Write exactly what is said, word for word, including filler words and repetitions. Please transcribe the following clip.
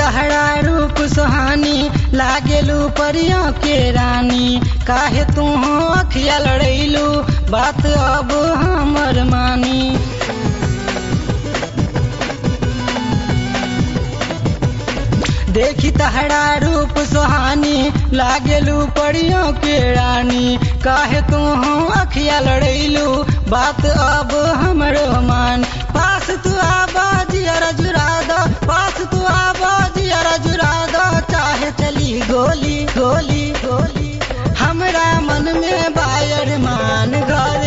तहरा रूप सुहानी लागेलू परियों के रानी। काहे तू अखिया लड़ैलू बात अब हमर मानी। देखी तहरा रूप सुहानी लागेलू परियों के रानी। काहे तू अखिया लड़ैलू बात अब हमरो मान। पास तू आबा जियरा जुरा दो, पास तू आबा जियरा जुरा दो, चाहे चली गोली गोली गोली। हमरा मन में बायर मान घर